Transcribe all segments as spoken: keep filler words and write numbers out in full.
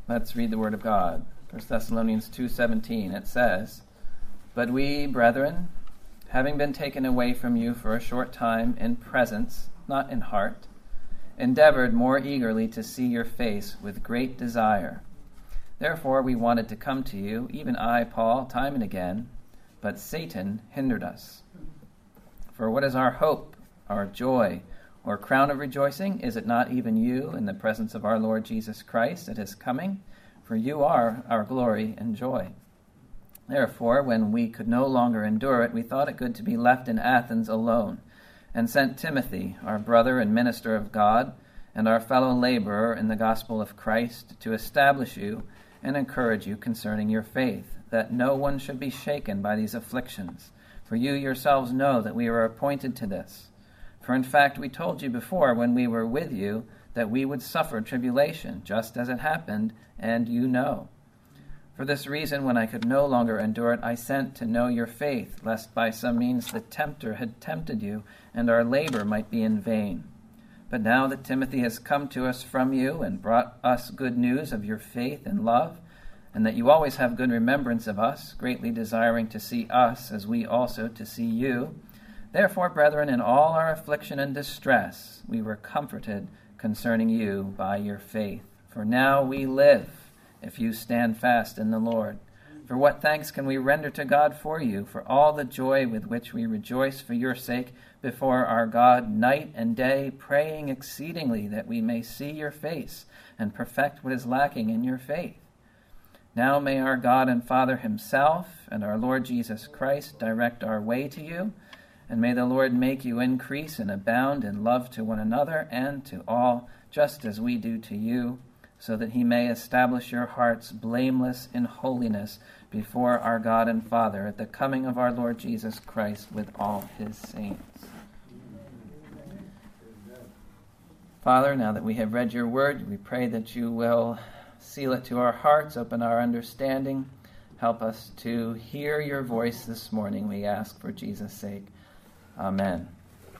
Let's read the word of God. First Thessalonians two seventeen, it says, "But we, brethren, having been taken away from you for a short time in presence, not in heart, endeavored more eagerly to see your face with great desire. Therefore we wanted to come to you, even I, Paul, time and again, but Satan hindered us. For what is our hope, our joy, or crown of rejoicing? Is it not even you in the presence of our Lord Jesus Christ at his coming? For you are our glory and joy. Therefore, when we could no longer endure it, we thought it good to be left in Athens alone, and sent Timothy, our brother and minister of God, and our fellow laborer in the gospel of Christ, to establish you and encourage you concerning your faith, that no one should be shaken by these afflictions. For you yourselves know that we were appointed to this. For in fact we told you before when we were with you that we would suffer tribulation, just as it happened, and you know. For this reason, when I could no longer endure it, I sent to know your faith, lest by some means the tempter had tempted you, and our labor might be in vain. But now that Timothy has come to us from you and brought us good news of your faith and love, and that you always have good remembrance of us, greatly desiring to see us as we also to see you, therefore, brethren, in all our affliction and distress, we were comforted concerning you by your faith. For now we live, if you stand fast in the Lord. For what thanks can we render to God for you, for all the joy with which we rejoice for your sake before our God night and day, praying exceedingly that we may see your face and perfect what is lacking in your faith. Now may our God and Father himself and our Lord Jesus Christ direct our way to you, and may the Lord make you increase and abound in love to one another and to all, just as we do to you, so that he may establish your hearts blameless in holiness before our God and Father at the coming of our Lord Jesus Christ with all his saints." Father, now that we have read your word, we pray that you will seal it to our hearts, open our understanding, help us to hear your voice this morning, we ask for Jesus' sake. Amen.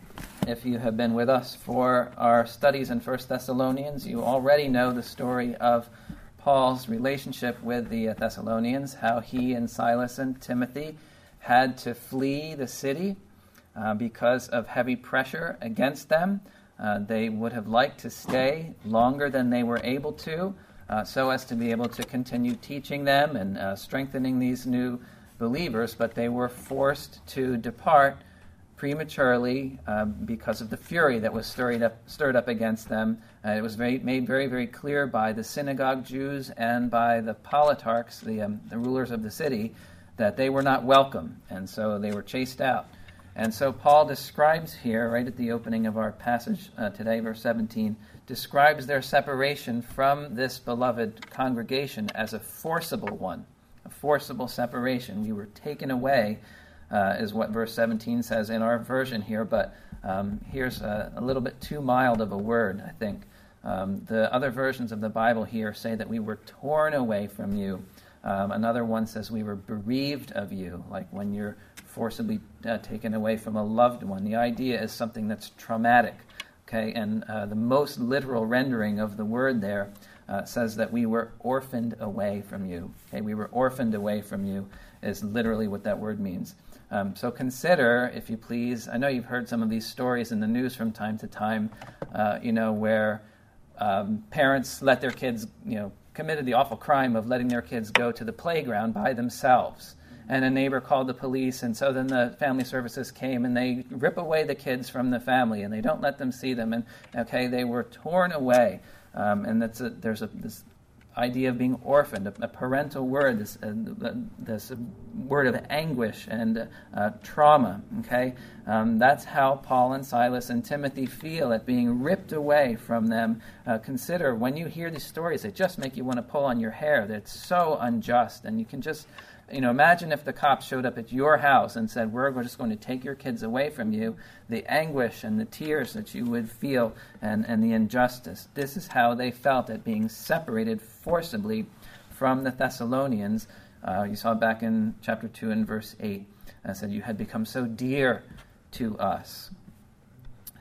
If you have been with us for our studies in First Thessalonians, you already know the story of Paul's relationship with the Thessalonians, how he and Silas and Timothy had to flee the city uh, because of heavy pressure against them. Uh, they would have liked to stay longer than they were able to, uh, so as to be able to continue teaching them and uh, strengthening these new believers, but they were forced to depart prematurely uh, because of the fury that was stirred up, stirred up against them. Uh, it was very, made very, very clear by the synagogue Jews and by the politarchs, the, um, the rulers of the city, that they were not welcome, and so they were chased out. And so Paul describes here, right at the opening of our passage uh, today, verse seventeen, describes their separation from this beloved congregation as a forcible one, a forcible separation. We were taken away, uh, is what verse seventeen says in our version here, but um, here's a, a little bit too mild of a word, I think. Um, the other versions of the Bible here say that we were torn away from you. Um, another one says we were bereaved of you, like when you're forcibly uh, taken away from a loved one. The idea is something that's traumatic, okay? And uh, the most literal rendering of the word there uh, says that we were orphaned away from you. Okay, we were orphaned away from you is literally what that word means. Um, so consider, if you please, I know you've heard some of these stories in the news from time to time, uh, you know, where um, parents let their kids, you know, committed the awful crime of letting their kids go to the playground by themselves. And a neighbor called the police, and so then the family services came, and they rip away the kids from the family, and they don't let them see them. And, okay, they were torn away. Um, and that's a, there's a, this idea of being orphaned, a, a parental word, this, uh, this word of anguish and uh, trauma, okay? Um, that's how Paul and Silas and Timothy feel at being ripped away from them. Uh, consider, when you hear these stories, they just make you want to pull on your hair. It's so unjust, and you can just... You know, imagine if the cops showed up at your house and said, we're just going to take your kids away from you, the anguish and the tears that you would feel and, and the injustice. This is how they felt at being separated forcibly from the Thessalonians. Uh, you saw back in chapter two and verse eight, I said, you had become so dear to us.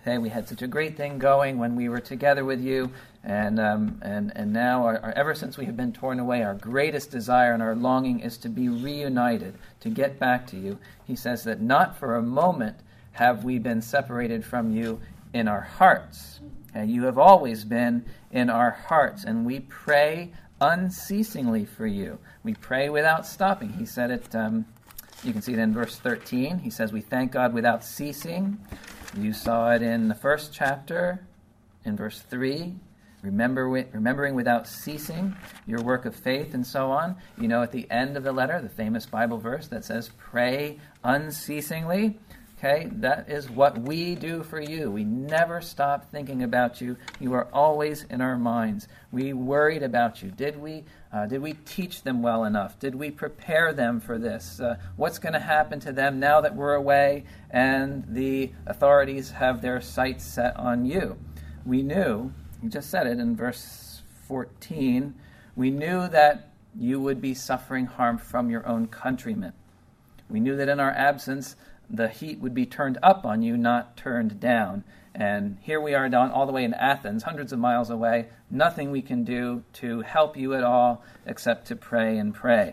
Okay, we had such a great thing going when we were together with you, and um, and and now, our, our, ever since we have been torn away, our greatest desire and our longing is to be reunited, to get back to you. He says that not for a moment have we been separated from you in our hearts. Okay, you have always been in our hearts, and we pray unceasingly for you. We pray without stopping. He said it, um, you can see it in verse thirteen. He says, we thank God without ceasing. You saw it in the first chapter, in verse three, Remember, remembering without ceasing your work of faith and so on. You know, at the end of the letter, the famous Bible verse that says, pray unceasingly. Okay, that is what we do for you. We never stop thinking about you. You are always in our minds. We worried about you. Did we uh, did we teach them well enough? Did we prepare them for this? Uh, what's going to happen to them now that we're away and the authorities have their sights set on you? We knew, you just said it in verse fourteen, we knew that you would be suffering harm from your own countrymen. We knew that in our absence, the heat would be turned up on you, not turned down. And here we are down all the way in Athens, hundreds of miles away. Nothing we can do to help you at all except to pray and pray.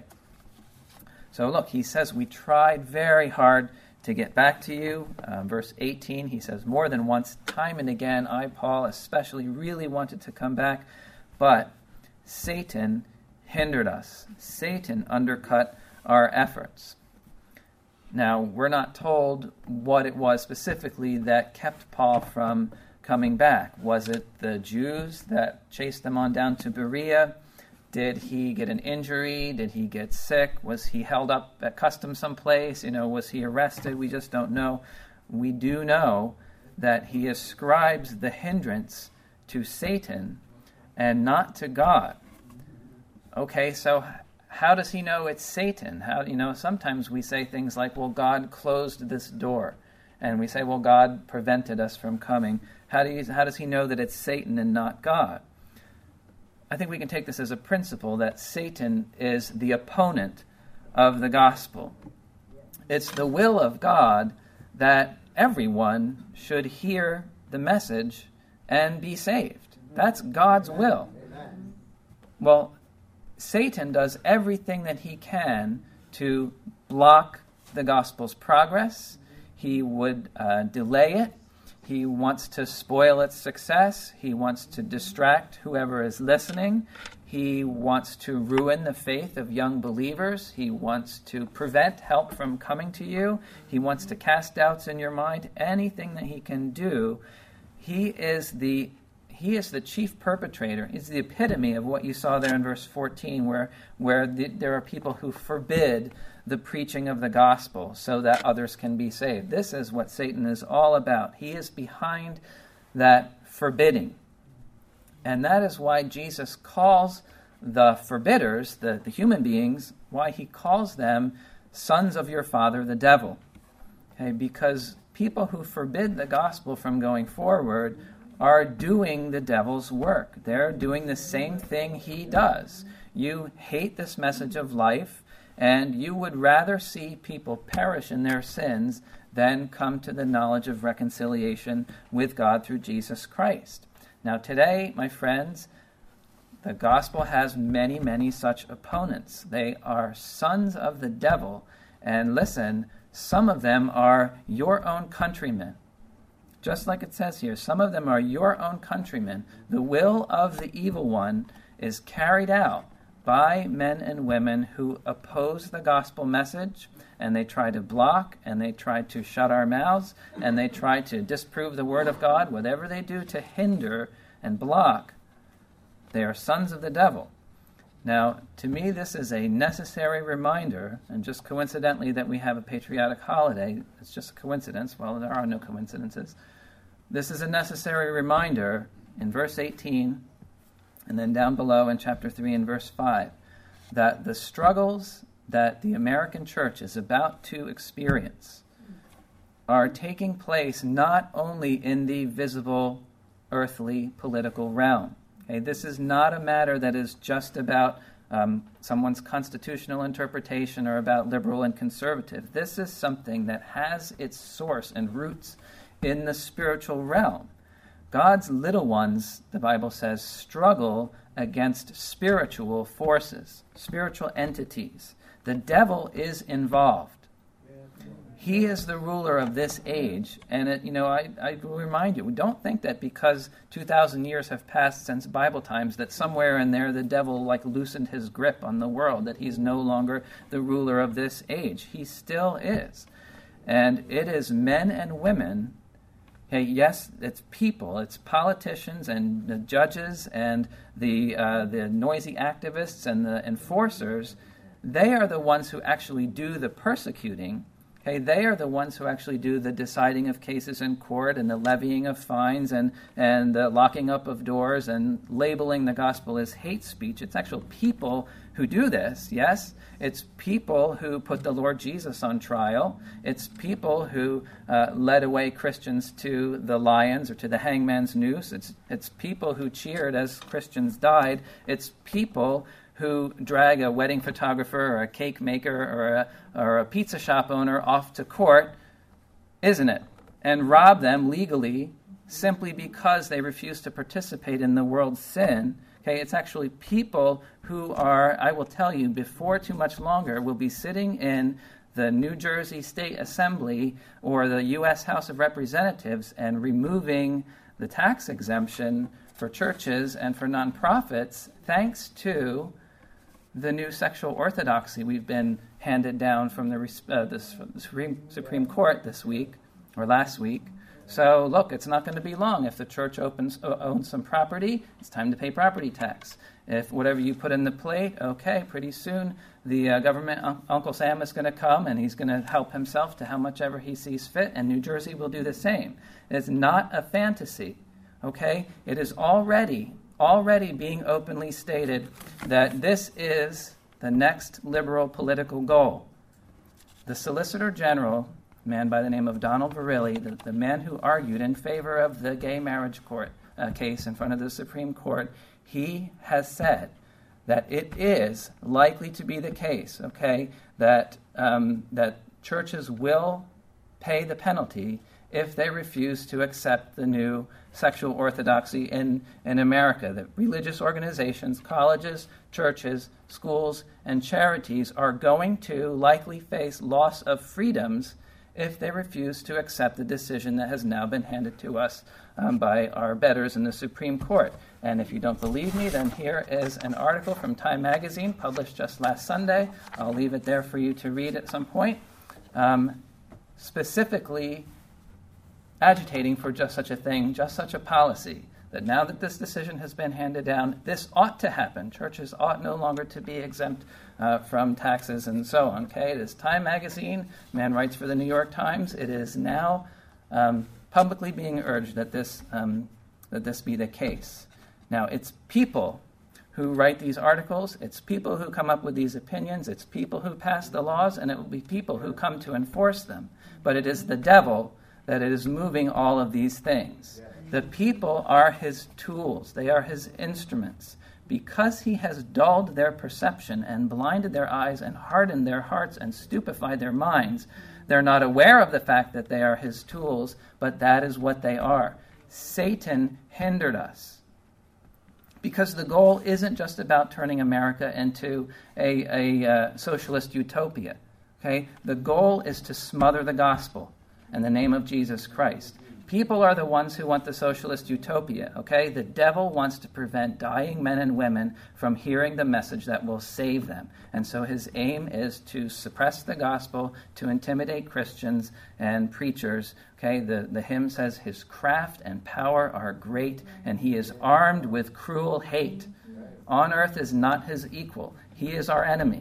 So look, he says we tried very hard to get back to you. Uh, verse eighteen, he says, more than once, time and again, I, Paul, especially really wanted to come back, but Satan hindered us. Satan undercut our efforts. Now, we're not told what it was specifically that kept Paul from coming back. Was it the Jews that chased them on down to Berea? Did he get an injury? Did he get sick? Was he held up at customs someplace? You know, was he arrested? We just don't know. We do know that he ascribes the hindrance to Satan and not to God. Okay, so how does he know it's Satan? How, you know, sometimes we say things like, well, God closed this door. And we say, well, God prevented us from coming. How do you, how does he know that it's Satan and not God? I think we can take this as a principle that Satan is the opponent of the gospel. It's the will of God that everyone should hear the message and be saved. That's God's will. Well, Satan does everything that he can to block the gospel's progress. He would uh, delay it. He wants to spoil its success. He wants to distract whoever is listening. He wants to ruin the faith of young believers. He wants to prevent help from coming to you. He wants to cast doubts in your mind. Anything that he can do, he is the He is the chief perpetrator. He's the epitome of what you saw there in verse fourteen, where, where the, there are people who forbid the preaching of the gospel so that others can be saved. This is what Satan is all about. He is behind that forbidding. And that is why Jesus calls the forbidders, the, the human beings, why he calls them sons of your father, the devil. Okay, because people who forbid the gospel from going forward are doing the devil's work. They're doing the same thing he does. You hate this message of life, and you would rather see people perish in their sins than come to the knowledge of reconciliation with God through Jesus Christ. Now today, my friends, the gospel has many, many such opponents. They are sons of the devil, and listen, some of them are your own countrymen. Just like it says here, some of them are your own countrymen. The will of the evil one is carried out by men and women who oppose the gospel message, and they try to block, and they try to shut our mouths, and they try to disprove the word of God. Whatever they do to hinder and block, they are sons of the devil. Now, to me, this is a necessary reminder, and just coincidentally that we have a patriotic holiday, it's just a coincidence. Well, there are no coincidences. This is a necessary reminder in verse eighteen, and then down below in chapter three and verse five, that the struggles that the American church is about to experience are taking place not only in the visible, earthly, political realm. Okay, this is not a matter that is just about um, someone's constitutional interpretation or about liberal and conservative. This is something that has its source and roots in the spiritual realm. God's little ones, the Bible says, struggle against spiritual forces, spiritual entities. The devil is involved. He is the ruler of this age, and it, you know, I, I will remind you, don't think that because two thousand years have passed since Bible times that somewhere in there the devil like loosened his grip on the world, that he's no longer the ruler of this age. He still is. And it is men and women, hey, yes, it's people, it's politicians and the judges and the uh, the noisy activists and the enforcers. They are the ones who actually do the persecuting. Okay, they are the ones who actually do the deciding of cases in court and the levying of fines and, and the locking up of doors and labeling the gospel as hate speech. It's actual people who do this, yes? It's people who put the Lord Jesus on trial. It's people who uh, led away Christians to the lions or to the hangman's noose. It's, it's people who cheered as Christians died. It's people who drag a wedding photographer or a cake maker or a, or a pizza shop owner off to court, isn't it? And rob them legally simply because they refuse to participate in the world's sin. Okay, it's actually people who are, I will tell you, before too much longer, will be sitting in the New Jersey State Assembly or the U S House of Representatives and removing the tax exemption for churches and for nonprofits thanks to the new sexual orthodoxy we've been handed down from the, uh, this, from the Supreme, Supreme Court this week, or last week. So, look, it's not going to be long. If the church opens, uh, owns some property, it's time to pay property tax. If whatever you put in the plate, okay, pretty soon the uh, government, un- Uncle Sam is going to come and he's going to help himself to how much ever he sees fit, and New Jersey will do the same. It's not a fantasy, okay? It is already already being openly stated that this is the next liberal political goal. The Solicitor General, a man by the name of Donald Verrilli, the, the man who argued in favor of the gay marriage court uh, case in front of the Supreme Court, he has said that it is likely to be the case, okay, that um, that churches will pay the penalty if they refuse to accept the new sexual orthodoxy in, in America, that religious organizations, colleges, churches, schools, and charities are going to likely face loss of freedoms if they refuse to accept the decision that has now been handed to us um, by our betters in the Supreme Court. And if you don't believe me, then here is an article from Time Magazine published just last Sunday. I'll leave it there for you to read at some point. Um, specifically agitating for just such a thing, just such a policy, that now that this decision has been handed down, this ought to happen. Churches ought no longer to be exempt uh, from taxes and so on. Okay, it is Time Magazine. Man writes for the New York Times. It is now um, publicly being urged that this um, that this be the case. Now, it's people who write these articles. It's people who come up with these opinions. It's people who pass the laws, and it will be people who come to enforce them. But it is the devil that it is moving all of these things. The people are his tools. They are his instruments. Because he has dulled their perception and blinded their eyes and hardened their hearts and stupefied their minds, they're not aware of the fact that they are his tools, but that is what they are. Satan hindered us. Because the goal isn't just about turning America into a, a uh, socialist utopia. Okay? The goal is to smother the gospel in the name of Jesus Christ. People are the ones who want the socialist utopia, okay? The devil wants to prevent dying men and women from hearing the message that will save them. And so his aim is to suppress the gospel, to intimidate Christians and preachers, okay? The, the hymn says, his craft and power are great, and he is armed with cruel hate. On earth is not his equal. He is our enemy.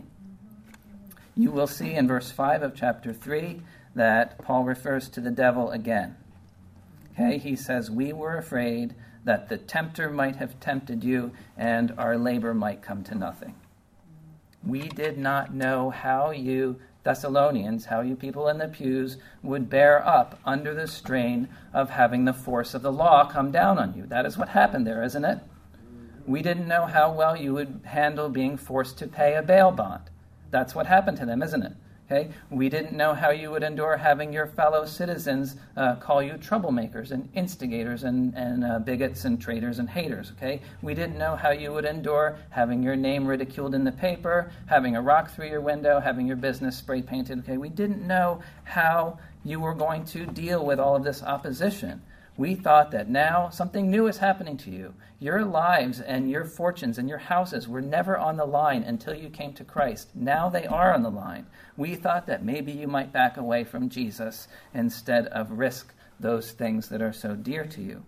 You will see in verse five of chapter three that Paul refers to the devil again. Okay, he says, we were afraid that the tempter might have tempted you and our labor might come to nothing. We did not know how you Thessalonians, how you people in the pews would bear up under the strain of having the force of the law come down on you. That is what happened there, isn't it? We didn't know how well you would handle being forced to pay a bail bond. That's what happened to them, isn't it? Okay? We didn't know how you would endure having your fellow citizens uh, call you troublemakers and instigators and, and uh, bigots and traitors and haters. Okay? We didn't know how you would endure having your name ridiculed in the paper, having a rock through your window, having your business spray painted. Okay? We didn't know how you were going to deal with all of this opposition. We thought that now something new is happening to you. Your lives and your fortunes and your houses were never on the line until you came to Christ. Now they are on the line. We thought that maybe you might back away from Jesus instead of risk those things that are so dear to you.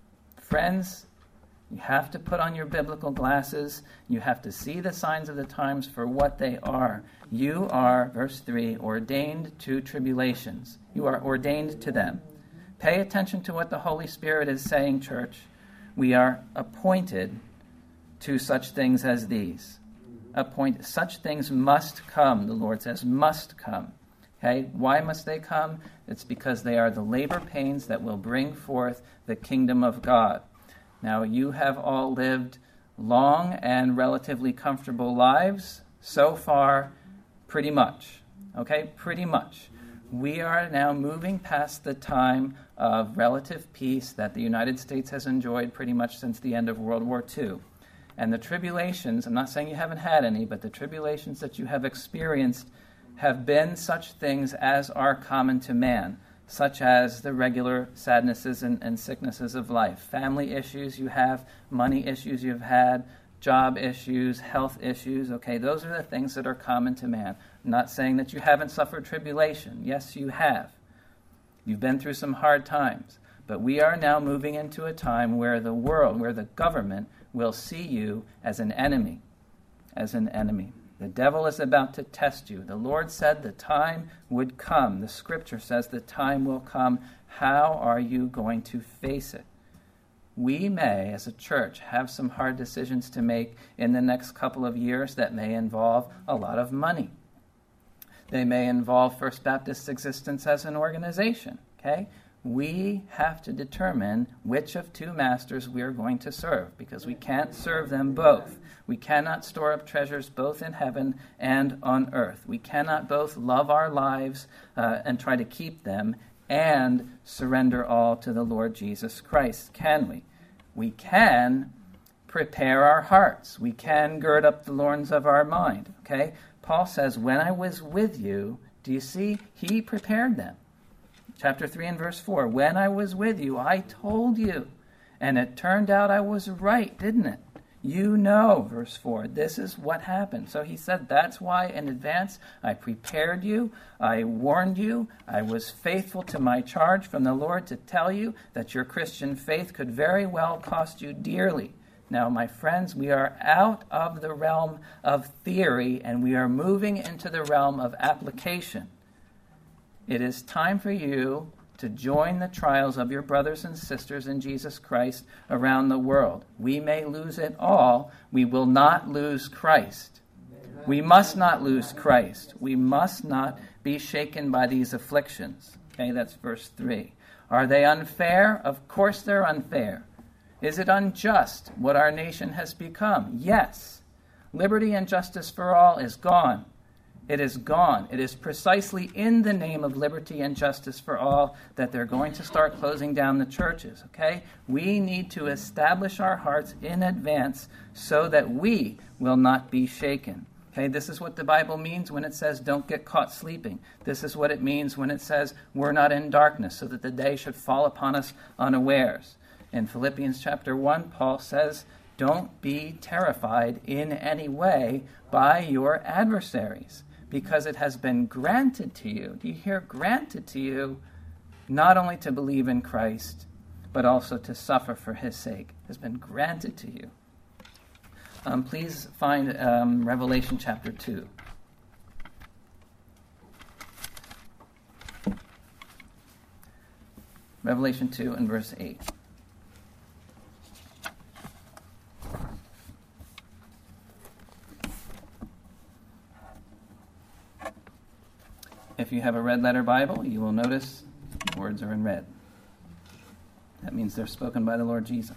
Friends, you have to put on your biblical glasses. You have to see the signs of the times for what they are. You are, verse three, ordained to tribulations. You are ordained to them. Pay attention to what the Holy Spirit is saying, church. We are appointed to such things as these. Appoint, such things must come, the Lord says, must come. Okay? Why must they come? It's because they are the labor pains that will bring forth the kingdom of God. Now, you have all lived long and relatively comfortable lives so far, pretty much. Okay? Pretty much. We are now moving past the time of relative peace that the United States has enjoyed pretty much since the end of World War Two. And the tribulations, I'm not saying you haven't had any, but the tribulations that you have experienced have been such things as are common to man, such as the regular sadnesses and, and sicknesses of life, family issues you have, money issues you've had, job issues, health issues. Okay, those are the things that are common to man. I'm not saying that you haven't suffered tribulation. Yes, you have. You've been through some hard times. But we are now moving into a time where the world, where the government will see you as an enemy, as an enemy. The devil is about to test you. The Lord said the time would come. The Scripture says the time will come. How are you going to face it? We may, as a church, have some hard decisions to make in the next couple of years that may involve a lot of money. They may involve First Baptist's existence as an organization. Okay? We have to determine which of two masters we are going to serve, because we can't serve them both. We cannot store up treasures both in heaven and on earth. We cannot both love our lives uh, and try to keep them and surrender all to the Lord Jesus Christ, can we? We can prepare our hearts. We can gird up the loins of our mind, okay? Paul says, when I was with you, do you see? He prepared them. Chapter three and verse four, when I was with you, I told you, and it turned out I was right, didn't it? You know, verse four, this is what happened. So he said, that's why in advance I prepared you, I warned you, I was faithful to my charge from the Lord to tell you that your Christian faith could very well cost you dearly. Now, my friends, we are out of the realm of theory and we are moving into the realm of application. It is time for you to join the trials of your brothers and sisters in Jesus Christ around the world. We may lose it all. We will not lose Christ. We must not lose Christ. We must not be shaken by these afflictions. Okay, that's verse three. Are they unfair? Of course they're unfair. Is it unjust what our nation has become? Yes. Liberty and justice for all is gone. It is gone. It is precisely in the name of liberty and justice for all that they're going to start closing down the churches, okay? We need to establish our hearts in advance so that we will not be shaken. Okay, this is what the Bible means when it says don't get caught sleeping. This is what it means when it says we're not in darkness so that the day should fall upon us unawares. In Philippians chapter one, Paul says, don't be terrified in any way by your adversaries, because it has been granted to you. Do you hear? Granted to you, not only to believe in Christ, but also to suffer for his sake. It has been granted to you. Um, please find um, Revelation chapter two. Revelation two and verse eight. If you have a red letter Bible, you will notice the words are in red. That means they're spoken by the Lord Jesus.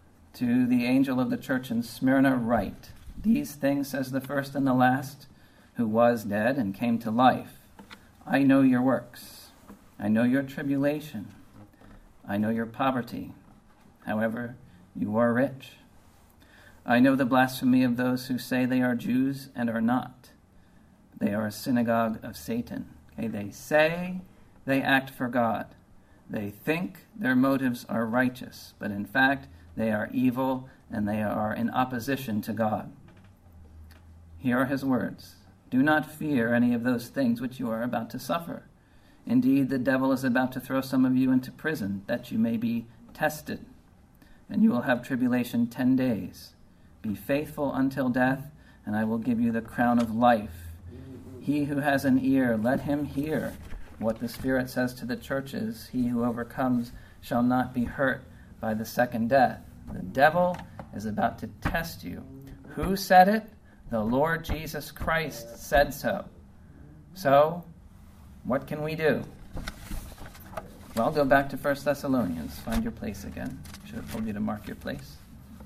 To the angel of the church in Smyrna write, these things says the first and the last, who was dead and came to life. I know your works. I know your tribulation. I know your poverty. However, you are rich. I know the blasphemy of those who say they are Jews and are not. They are a synagogue of Satan. Okay, they say they act for God. They think their motives are righteous, but in fact, they are evil and they are in opposition to God. Here are his words. Do not fear any of those things which you are about to suffer. Indeed, the devil is about to throw some of you into prison, that you may be tested. And you will have tribulation ten days. Be faithful until death, and I will give you the crown of life. He who has an ear, let him hear what the Spirit says to the churches. He who overcomes shall not be hurt by the second death. The devil is about to test you. Who said it? The Lord Jesus Christ said so. So, what can we do? Well, go back to First Thessalonians. Find your place again. Should have told you to mark your place.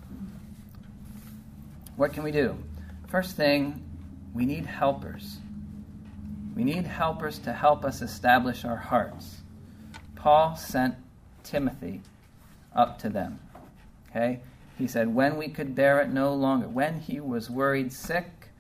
What can we do? First thing, we need helpers. We need helpers to help us establish our hearts. Paul sent Timothy up to them. Okay? He said, when we could bear it no longer, when he was worried sick,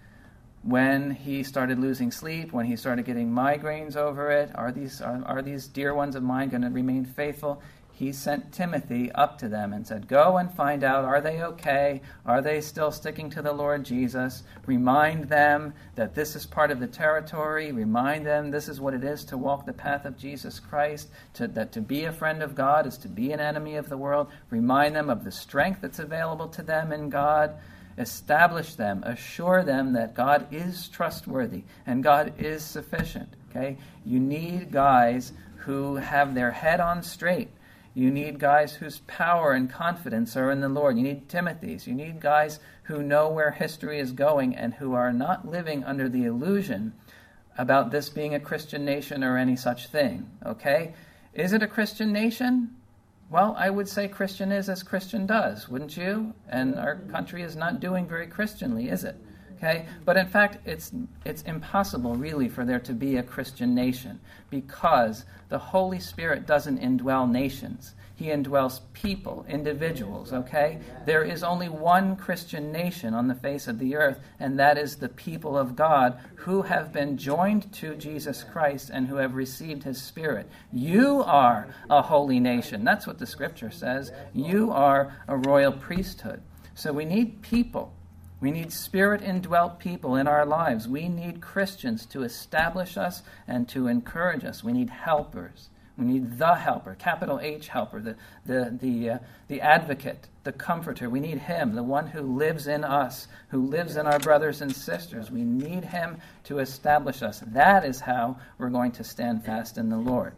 when he started losing sleep, when he started getting migraines over it, are these are, are these dear ones of mine going to remain faithful? He sent Timothy up to them and said, go and find out, are they okay? Are they still sticking to the Lord Jesus? Remind them that this is part of the territory. Remind them this is what it is to walk the path of Jesus Christ, to, that to be a friend of God is to be an enemy of the world. Remind them of the strength that's available to them in God. Establish them, assure them that God is trustworthy and God is sufficient. Okay? You need guys who have their head on straight. You need guys whose power and confidence are in the Lord. You need Timothys. You need guys who know where history is going and who are not living under the illusion about this being a Christian nation or any such thing. Okay? Is it a Christian nation? Well, I would say Christian is as Christian does, wouldn't you? And our country is not doing very Christianly, is it? Okay? But in fact, it's it's impossible really for there to be a Christian nation because the Holy Spirit doesn't indwell nations. He indwells people, individuals, okay? There is only one Christian nation on the face of the earth, and that is the people of God who have been joined to Jesus Christ and who have received his Spirit. You are a holy nation. That's what the Scripture says. You are a royal priesthood. So we need people. We need Spirit-indwelt people in our lives. We need Christians to establish us and to encourage us. We need helpers. We need the helper, capital H helper, the the the uh, the advocate, the comforter. We need him, the one who lives in us, who lives in our brothers and sisters. We need him to establish us. That is how we're going to stand fast in the Lord.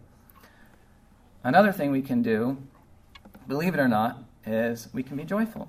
Another thing we can do, believe it or not, is we can be joyful.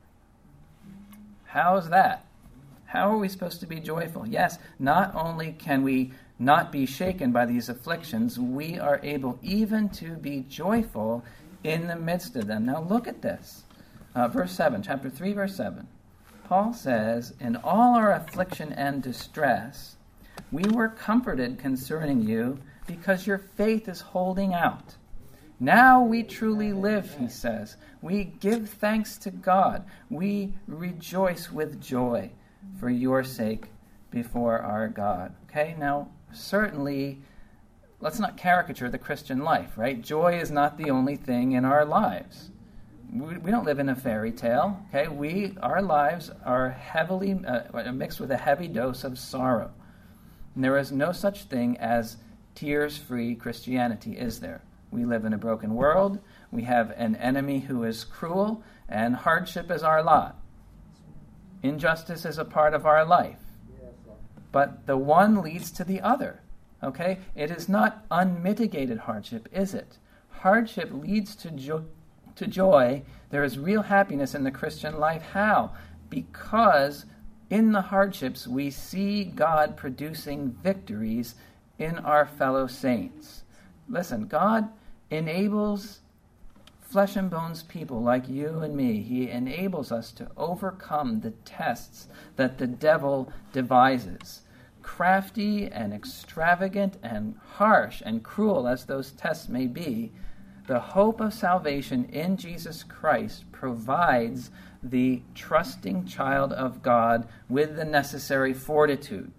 How is that? How are we supposed to be joyful? Yes, not only can we not be shaken by these afflictions, we are able even to be joyful in the midst of them. Now look at this. Uh, verse seven, chapter three, verse seven. Paul says, in all our affliction and distress, we were comforted concerning you because your faith is holding out. Now we truly live, he says. We give thanks to God. We rejoice with joy for your sake before our God. Okay, now certainly, let's not caricature the Christian life, right? Joy is not the only thing in our lives. We, we don't live in a fairy tale, okay? We, our lives are heavily uh, mixed with a heavy dose of sorrow. And there is no such thing as tears-free Christianity, is there? We live in a broken world. We have an enemy who is cruel, and hardship is our lot. Injustice is a part of our life. But the one leads to the other, okay? It is not unmitigated hardship, is it? Hardship leads to, jo- to joy. There is real happiness in the Christian life. How? Because in the hardships we see God producing victories in our fellow saints. Listen, God enables flesh and bones people like you and me. He enables us to overcome the tests that the devil devises. crafty and extravagant and harsh and cruel as those tests may be, the hope of salvation in Jesus Christ provides the trusting child of God with the necessary fortitude.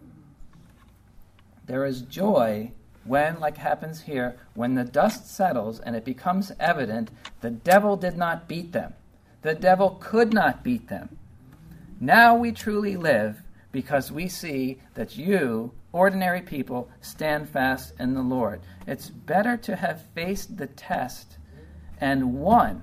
There is joy when, like happens here, when the dust settles and it becomes evident the devil did not beat them. The devil could not beat them. Now we truly live because we see that you, ordinary people, stand fast in the Lord. It's better to have faced the test and won,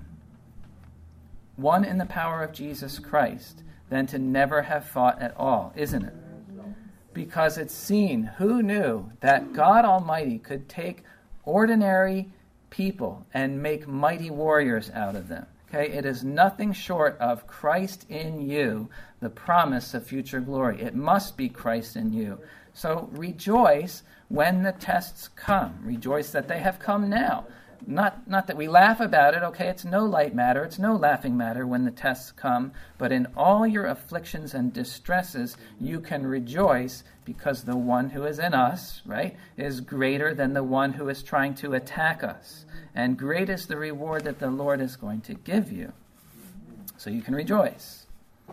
won in the power of Jesus Christ, than to never have fought at all, isn't it? Because it's seen, who knew that God Almighty could take ordinary people and make mighty warriors out of them? Okay, it is nothing short of Christ in you, the promise of future glory. It must be Christ in you. So rejoice when the tests come. Rejoice that they have come now. Not, not that we laugh about it, okay? It's no light matter. It's no laughing matter when the tests come. But in all your afflictions and distresses, you can rejoice because the one who is in us, right, is greater than the one who is trying to attack us. And great is the reward that the Lord is going to give you. So you can rejoice.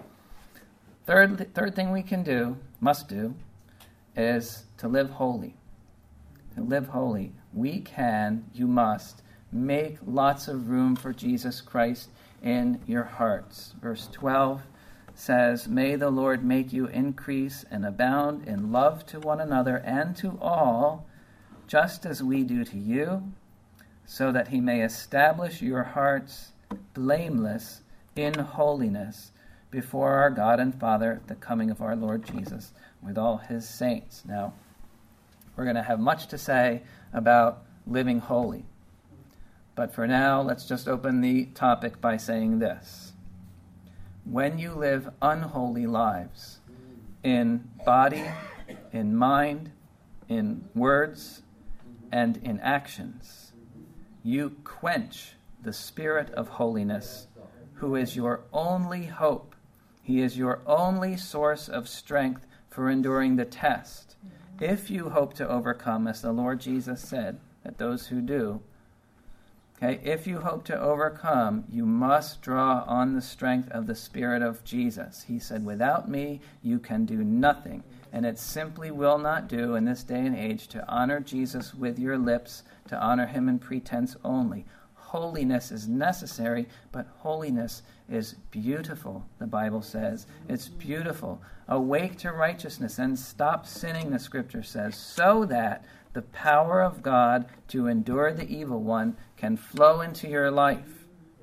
Third, third thing we can do, must do, is to live holy. To live holy. We can, you must, make lots of room for Jesus Christ in your hearts. Verse twelve says, "May the Lord make you increase and abound in love to one another and to all, just as we do to you, so that he may establish your hearts blameless in holiness before our God and Father at the coming of our Lord Jesus with all his saints." Now, we're going to have much to say about living holy. But for now, let's just open the topic by saying this. When you live unholy lives, in body, in mind, in words, and in actions, you quench the Spirit of holiness, who is your only hope. He is your only source of strength for enduring the test. If you hope to overcome, as the Lord Jesus said, that those who do, okay, if you hope to overcome, you must draw on the strength of the Spirit of Jesus. He said, without me, you can do nothing. And it simply will not do in this day and age to honor Jesus with your lips, to honor him in pretense only. Holiness is necessary, but holiness is beautiful, the Bible says. It's beautiful. Awake to righteousness and stop sinning, the Scripture says, so that the power of God to endure the evil one can flow into your life.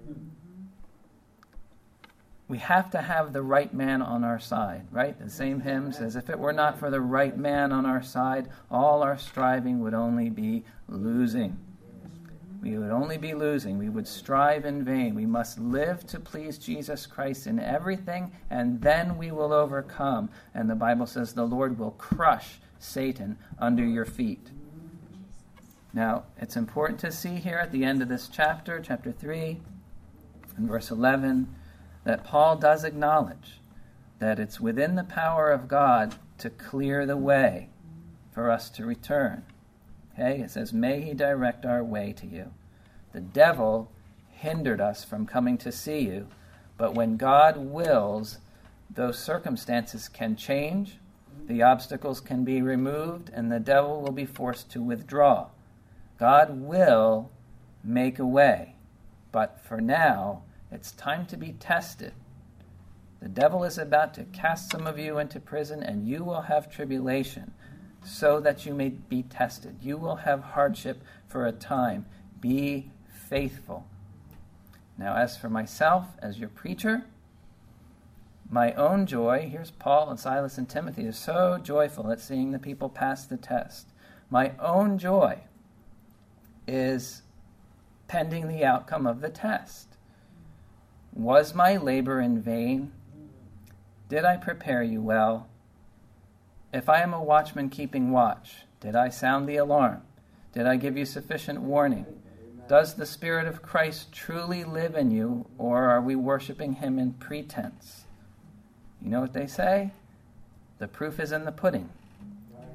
We have to have the right man on our side, right? The same hymn says, if it were not for the right man on our side, all our striving would only be losing. We would only be losing. We would strive in vain. We must live to please Jesus Christ in everything, and then we will overcome. And the Bible says the Lord will crush Satan under your feet. Now, it's important to see here at the end of this chapter, chapter three, and verse eleven, that Paul does acknowledge that it's within the power of God to clear the way for us to return. Okay, it says, may he direct our way to you. The devil hindered us from coming to see you, but when God wills, those circumstances can change, the obstacles can be removed, and the devil will be forced to withdraw. God will make a way, but for now, it's time to be tested. The devil is about to cast some of you into prison, and you will have tribulation, so that you may be tested. You will have hardship for a time. Be faithful. Now, as for myself, as your preacher, my own joy, here's Paul and Silas and Timothy, is so joyful at seeing the people pass the test. My own joy is pending the outcome of the test. Was my labor in vain? Did I prepare you well? If I am a watchman keeping watch, did I sound the alarm? Did I give you sufficient warning? Does the Spirit of Christ truly live in you, or are we worshiping him in pretense? You know what they say? The proof is in the pudding.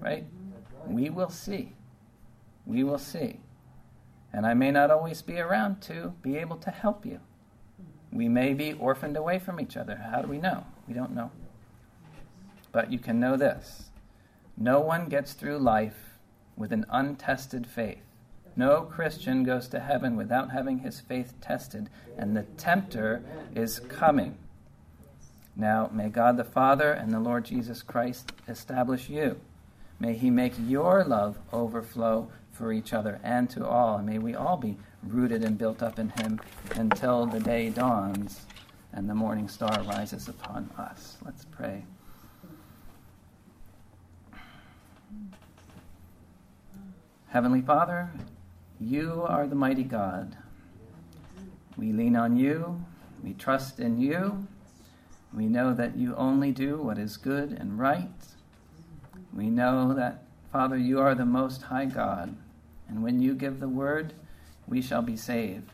right? We will see. We will see. And I may not always be around to be able to help you. We may be orphaned away from each other. How do we know? We don't know. But you can know this. No one gets through life with an untested faith. No Christian goes to heaven without having his faith tested, and the tempter is coming. Now, may God the Father and the Lord Jesus Christ establish you. May he make your love overflow for each other and to all, and may we all be rooted and built up in him until the day dawns and the morning star rises upon us. Let's pray. Heavenly Father, you are the mighty God. We lean on you. We trust in you. We know that you only do what is good and right. We know that, Father, you are the Most High God, and when you give the word, we shall be saved.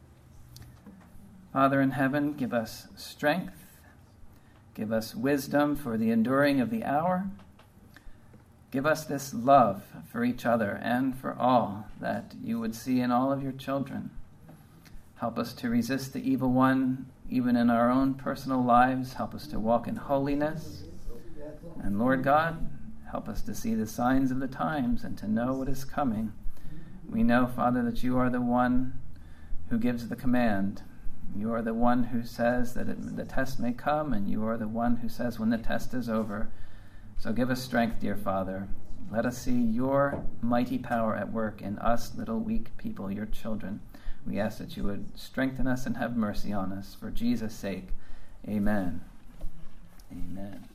Father in heaven, give us strength. Give us wisdom for the enduring of the hour. Give us this love for each other and for all that you would see in all of your children. Help us to resist the evil one, even in our own personal lives. Help us to walk in holiness. And Lord God, help us to see the signs of the times and to know what is coming. We know, Father, that you are the one who gives the command. You are the one who says that it, the test may come, and you are the one who says when the test is over. So give us strength, dear Father. Let us see your mighty power at work in us, little weak people, your children. We ask that you would strengthen us and have mercy on us. For Jesus' sake, amen. Amen.